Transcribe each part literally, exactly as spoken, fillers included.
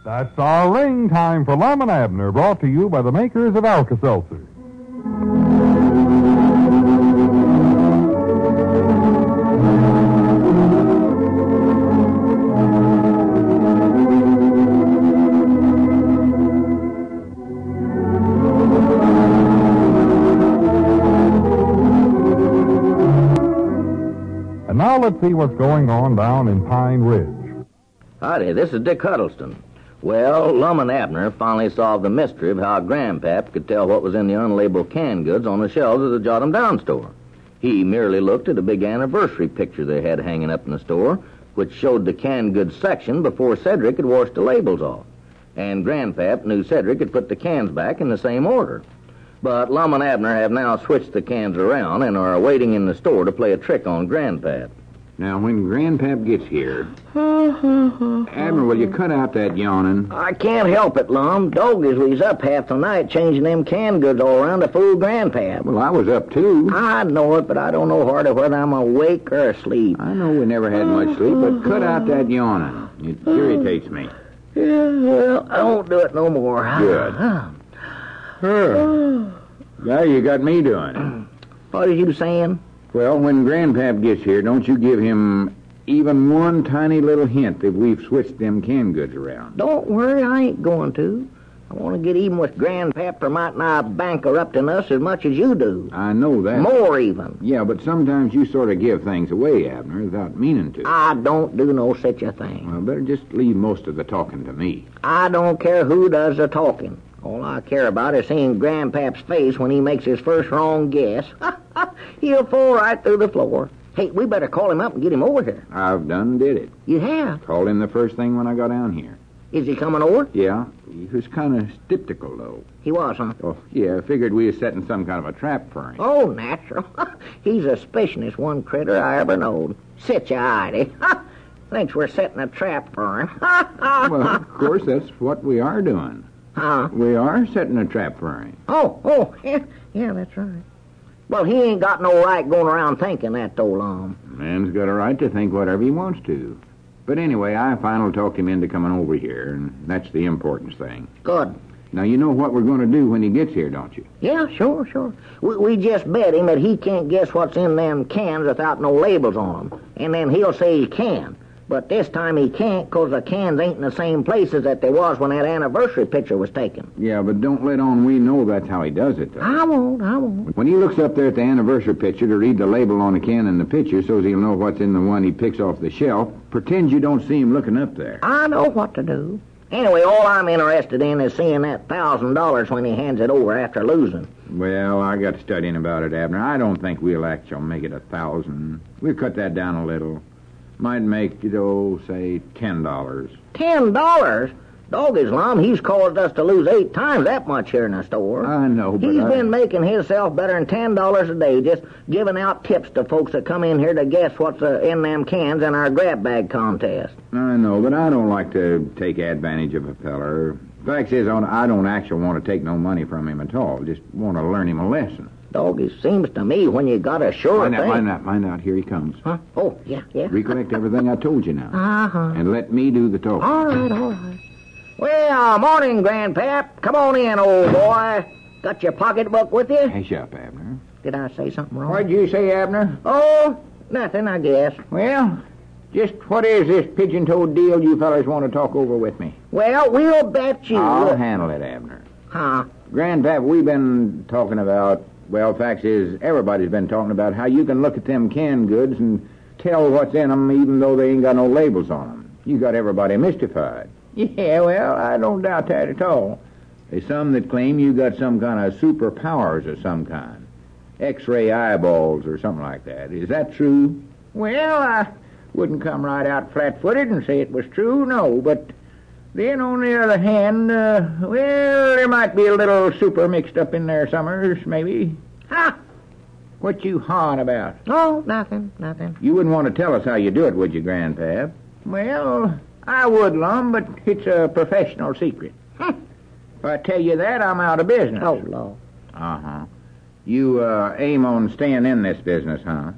That's our ring time for Lum and Abner, brought to you by the makers of Alka-Seltzer. And now let's see what's going on down in Pine Ridge. Howdy, this is Dick Huddleston. Well, Lum and Abner finally solved the mystery of how Grandpap could tell what was in the unlabeled canned goods on the shelves of the Jot 'em Down store. He merely looked at a big anniversary picture they had hanging up in the store, which showed the canned goods section before Cedric had washed the labels off. And Grandpap knew Cedric had put the cans back in the same order. But Lum and Abner have now switched the cans around and are waiting in the store to play a trick on Grandpap. Now, when Grandpap gets here... Abner, will you cut out that yawning? I can't help it, Lum. Doggies was up half the night changing them canned goods all around to fool Grandpap. Well, I was up, too. I know it, but I don't know hardly whether I'm awake or asleep. I know we never had much sleep, but cut out that yawning. It irritates me. Yeah, well, I won't do it no more. Good. Huh. Now you got me doing it. What are you saying? Well, when Grandpap gets here, don't you give him even one tiny little hint that we've switched them canned goods around. Don't worry, I ain't going to. I want to get even with Grandpap for might not bankrupting us as much as you do. I know that. More even. Yeah, but sometimes you sort of give things away, Abner, without meaning to. I don't do no such a thing. Well, better just leave most of the talking to me. I don't care who does the talking. All I care about is seeing Grandpap's face when he makes his first wrong guess. He'll fall right through the floor. Hey, we better call him up and get him over here. I've done did it. You have? Called him the first thing when I got down here. Is he coming over? Yeah. He was kind of skeptical, though. He was, huh? Oh, yeah. Figured we was setting some kind of a trap for him. Oh, natural. He's a suspicionist one critter I ever knowed. Sit ya, Heidi. Thinks we're setting a trap for him. Well, of course, that's what we are doing. Huh? We are setting a trap for him. Oh, oh, yeah, yeah, that's right. Well, he ain't got no right going around thinking that, though, Lum. Man's got a right to think whatever he wants to. But anyway, I finally talked him into coming over here, and that's the important thing. Good. Now, you know what we're going to do when he gets here, don't you? Yeah, sure, sure. We, we just bet him that he can't guess what's in them cans without no labels on them. And then he'll say he can. But this time he can't because the cans ain't in the same places that they was when that anniversary picture was taken. Yeah, but don't let on we know that's how he does it, though. I won't, I won't. When he looks up there at the anniversary picture to read the label on the can in the picture so he'll know what's in the one he picks off the shelf, pretend you don't see him looking up there. I know what to do. Anyway, all I'm interested in is seeing that thousand dollars when he hands it over after losing. Well, I got studying about it, Abner. I don't think we'll actually make it a thousand. We'll cut that down a little. Might make, you know, say, ten dollars. Ten dollars? Dog Islam, he's caused us to lose eight times that much here in the store. I know, but He's I... been making himself better than ten dollars a day, just giving out tips to folks that come in here to guess what's uh, in them cans in our grab bag contest. I know, but I don't like to take advantage of a feller. Fact is, I don't actually want to take no money from him at all. Just want to learn him a lesson. Dog, it seems to me when you got a sure mind thing... Out, mind out, mind out. Here he comes. Huh? Oh, yeah, yeah. Recollect everything I told you now. Uh-huh. And let me do the talking. All right, all right. Well, morning, Grandpap. Come on in, old boy. Got your pocketbook with you? Hush up, Abner. Did I say something wrong? What'd you say, Abner? Oh, nothing, I guess. Well, just what is this pigeon-toed deal you fellas want to talk over with me? Well, we'll bet you... I'll handle it, Abner. Huh? Grandpap, we've been talking about... Well, fact is, everybody's been talking about how you can look at them canned goods and tell what's in them even though they ain't got no labels on them. You got everybody mystified. Yeah, well, I don't doubt that at all. There's some that claim you got some kind of superpowers of some kind. X-ray eyeballs or something like that. Is that true? Well, I wouldn't come right out flat-footed and say it was true, no, but... Then, on the other hand, uh, well, there might be a little super mixed up in there summers, maybe. Ha! What you hawing about? Oh, nothing, nothing. You wouldn't want to tell us how you do it, would you, Grandpap? Well, I would, Lum, but it's a professional secret. If I tell you that, I'm out of business. Oh, Lord. Uh-huh. You uh, aim on staying in this business, huh?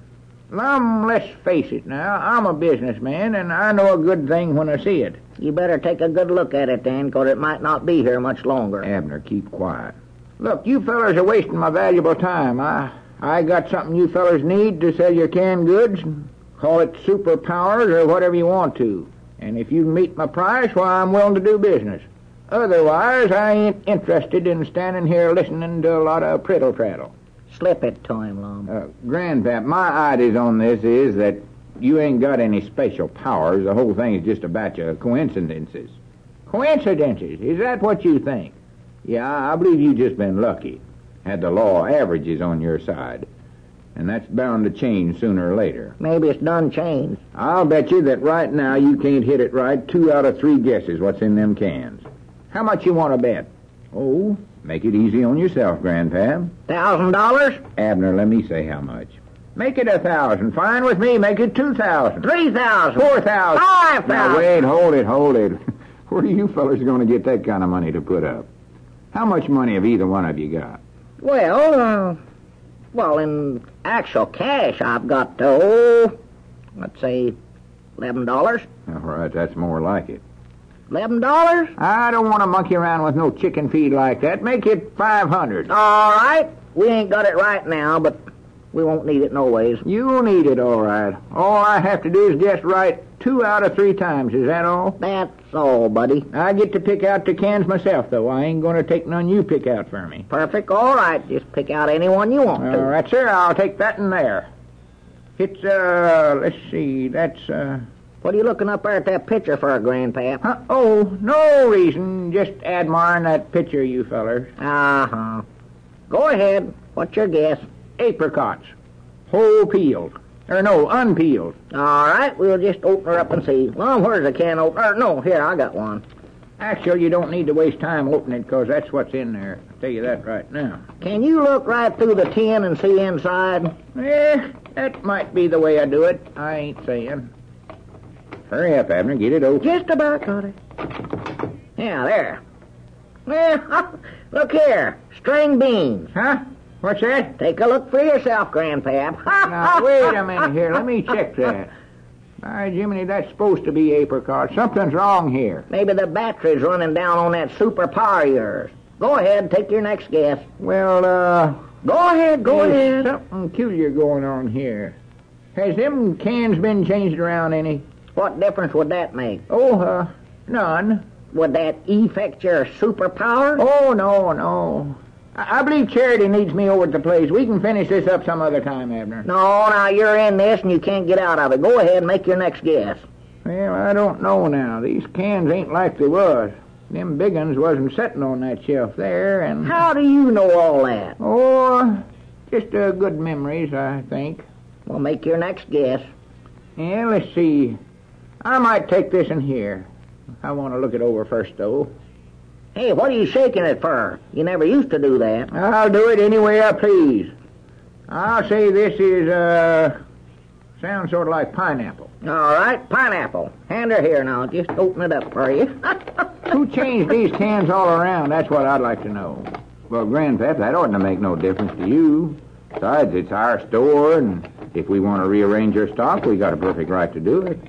Lum, let's face it now. I'm a businessman, and I know a good thing when I see it. You better take a good look at it then, 'cause it might not be here much longer. Abner, keep quiet. Look, you fellers are wasting my valuable time. I I got something you fellers need to sell your canned goods. Call it superpowers or whatever you want to. And if you meet my price, why, I'm willing to do business. Otherwise, I ain't interested in standing here listening to a lot of prittle-prattle. Slip it to him, Lum. Uh, Grandpap, my ideas on this is that you ain't got any special powers. The whole thing is just a batch of coincidences. Coincidences? Is that what you think? Yeah, I believe you just been lucky. Had the law of averages on your side. And that's bound to change sooner or later. Maybe it's done changed. I'll bet you that right now you can't hit it right two out of three guesses what's in them cans. How much you want to bet? Oh, make it easy on yourself, Grandpap. Thousand dollars? Abner, let me say how much. Make it a thousand. Fine with me. Make it two thousand. Three thousand. Four thousand. Five Now, thousand. wait, hold it, hold it. Where are you fellas going to get that kind of money to put up? How much money have either one of you got? Well, uh, well, in actual cash, I've got, oh, let's say, eleven dollars. All right, that's more like it. Eleven dollars? I don't want to monkey around with no chicken feed like that. Make it five hundred. All right. We ain't got it right now, but we won't need it no ways. You'll need it, all right. All I have to do is guess right two out of three times. Is that all? That's all, buddy. I get to pick out the cans myself, though. I ain't going to take none you pick out for me. Perfect. All right. Just pick out any one you want to. All right, sir. I'll take that in there. It's, uh, let's see. That's, uh... What are you looking up there at that picture for, Grandpap? Huh? Oh, no reason. Just admiring that picture, you fellers. Uh-huh. Go ahead. What's your guess? Apricots. Whole peeled. Or no, unpeeled. All right. We'll just open her up and see. Well, where's the can opener? No, here, I got one. Actually, you don't need to waste time opening it, because that's what's in there. I'll tell you that right now. Can you look right through the tin and see inside? Eh, that might be the way I do it. I ain't saying. Hurry up, Abner. Get it open. Just about got it. Yeah, there. Yeah, look here. String beans. Huh? What's that? Take a look for yourself, Grandpap. Now, wait a minute here. Let me check that. By Jiminy, that's supposed to be apricot. Something's wrong here. Maybe the battery's running down on that superpower of yours. Go ahead, take your next guess. Well, uh... Go ahead, go there's ahead. something peculiar going on here. Has them cans been changed around any? What difference would that make? Oh, uh, none. Would that affect your superpower? Oh, no, no. I, I believe Charity needs me over at the place. We can finish this up some other time, Abner. No, now you're in this and you can't get out of it. Go ahead and make your next guess. Well, I don't know now. These cans ain't like they was. Them big uns wasn't sitting on that shelf there, and... How do you know all that? Oh, just uh, good memories, I think. Well, make your next guess. Yeah, let's see. I might take this in here. I want to look it over first, though. Hey, what are you shaking it for? You never used to do that. I'll do it any way I please. I'll say this is, uh... sounds sort of like pineapple. All right, pineapple. Hand her here now. Just open it up for you. Who changed these cans all around? That's what I'd like to know. Well, Grandpap, that oughtn't to make no difference to you. Besides, it's our store, and if we want to rearrange our stock, we got a perfect right to do it.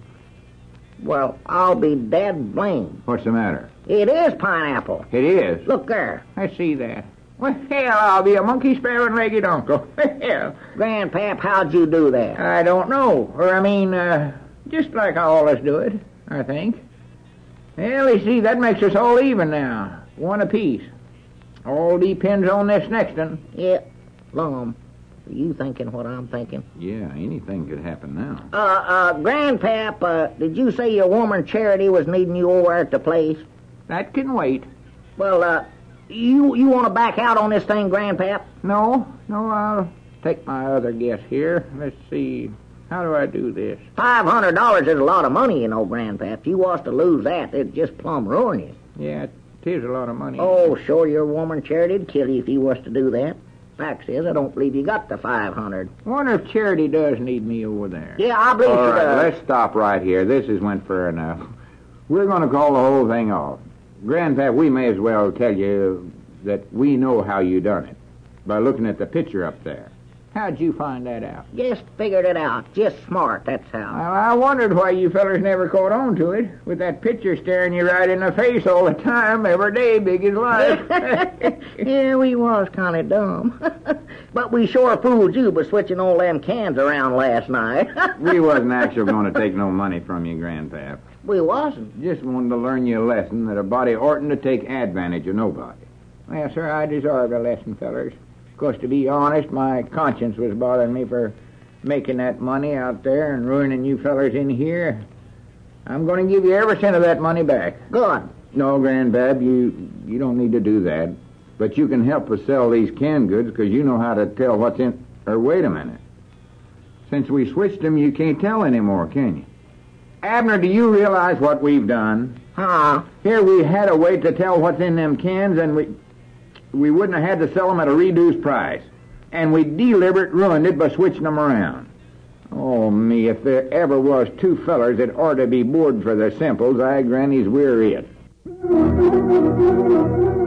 Well, I'll be dead blamed. What's the matter? It is pineapple. It is. Look there. I see that. Well, hell, I'll be a monkey sparrowing legged uncle. Hell. Grandpap, how'd you do that? I don't know. Or, I mean, uh, just like I always do it, I think. Well, you see, that makes us all even now. One apiece. All depends on this next one. Yeah, Lum, are you thinking what I'm thinking? Yeah, anything could happen now. Uh, uh, Grandpap, uh, did you say your woman Charity was needing you over at the place? That can wait. Well, uh, you you want to back out on this thing, Grandpap? No, no, I'll take my other guess here. Let's see. How do I do this? Five hundred dollars is a lot of money, you know, Grandpap. If you was to lose that, it'd just plumb ruin you. Yeah, it is a lot of money. Oh, sure, your woman Charity'd kill you if you was to do that. Fact is, I don't believe you got the five hundred. Wonder if Charity does need me over there. Yeah, I believe All she right, does. let's stop right here. This has went far enough. We're going to call the whole thing off. Grandpap, we may as well tell you that we know how you done it by looking at the picture up there. How'd you find that out? Just figured it out. Just smart, that's how. Well, I wondered why you fellers never caught on to it, with that picture staring you right in the face all the time, every day, big as life. Yeah, we was kind of dumb. But we sure fooled you by switching all them cans around last night. We wasn't actually going to take no money from you, Grandpap. We wasn't. Just wanted to learn you a lesson that a body oughtn't to take advantage of nobody. Well, sir, I deserved a lesson, fellers. Of course, to be honest, my conscience was bothering me for making that money out there and ruining you fellers in here. I'm going to give you every cent of that money back. Good. No, Grandpap, you you don't need to do that. But you can help us sell these canned goods because you know how to tell what's in... Or wait a minute. Since we switched them, you can't tell anymore, can you? Abner, do you realize what we've done? Huh? Here we had a way to tell what's in them cans, and we we wouldn't have had to sell them at a reduced price. And we deliberate ruined it by switching them around. Oh, me, if there ever was two fellers that ought to be bored for their simples, I grannies we're it.